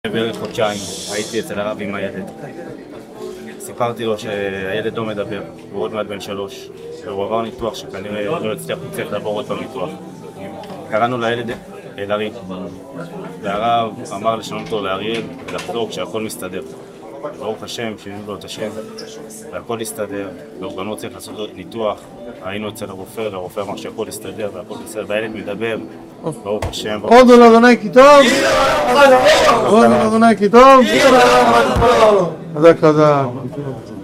בערך חודשיים הייתי אצל הרב עם הילד. סיפרתי לו שהילד לא מדבר, הוא עוד מעט בן 3 והוא עבר ניתוח שכנראה לא יצליח לעבור עוד בניתוח. קראנו לילד אלארי והרב אמר לשנות אותו לאריאל ולחזור כשהכל מסתדר. ברוך השם, שינו לו את השם והכל הסתדר, והוא גם לא צריך לעשות ניתוח. היינו אצל הרופא אמר שהכל הסתדר והכל בסדר, והילד מדבר, ברוך השם. עוד אדוני כי טוב, עוד אדוני כי טוב, חזק חזק.